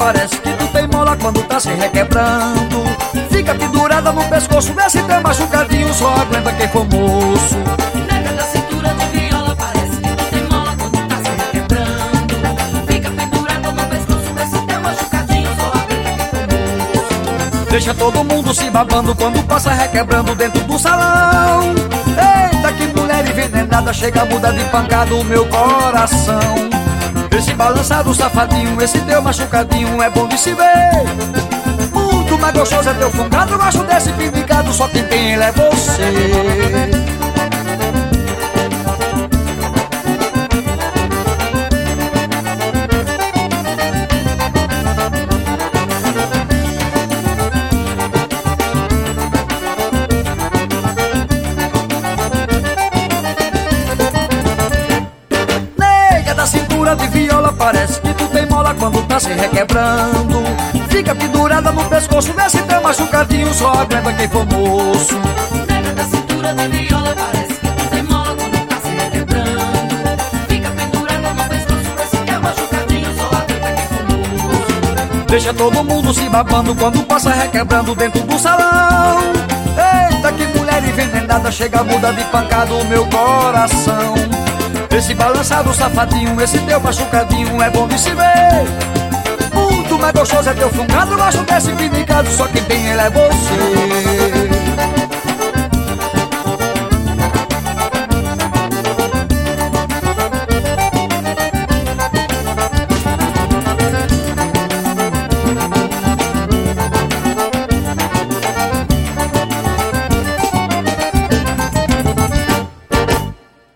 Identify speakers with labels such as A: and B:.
A: parece que tu tem mola quando tá se requebrando. Fica pendurada no pescoço, vê se tem machucadinho, só aguenta quem for moço.
B: Nega da cintura de viola, parece que tu tem mola quando tá se requebrando. Fica pendurada no pescoço, vê se tem machucadinho, só aguenta quem for moço.
A: Deixa todo mundo se babando quando passa requebrando dentro do salão. Eita, que mulher envenenada, chega a mudar de pancada o meu coração. Esse balançado safadinho, esse teu machucadinho é bom de se ver. Muito mais gostoso é teu fungado, eu gosto desse pindicado, só quem tem ele é você. De viola, parece que tu tem mola quando tá se requebrando. Fica pendurada no pescoço, vê se tem machucadinho, só aguenta quem for moço.
B: Nega da cintura de viola, parece que tu tem mola quando tá se requebrando. Fica pendurada no pescoço, vê se tem machucadinho, só aguenta quem for moço.
A: Deixa todo mundo se babando quando passa requebrando dentro do salão. Eita, que mulher envenenada, chega a mudar de pancada o meu coração. Esse balançado safadinho, esse teu machucadinho é bom de se ver. Muito mais gostoso é teu fungado, gosto desse pindicado, só quem tem ele é você.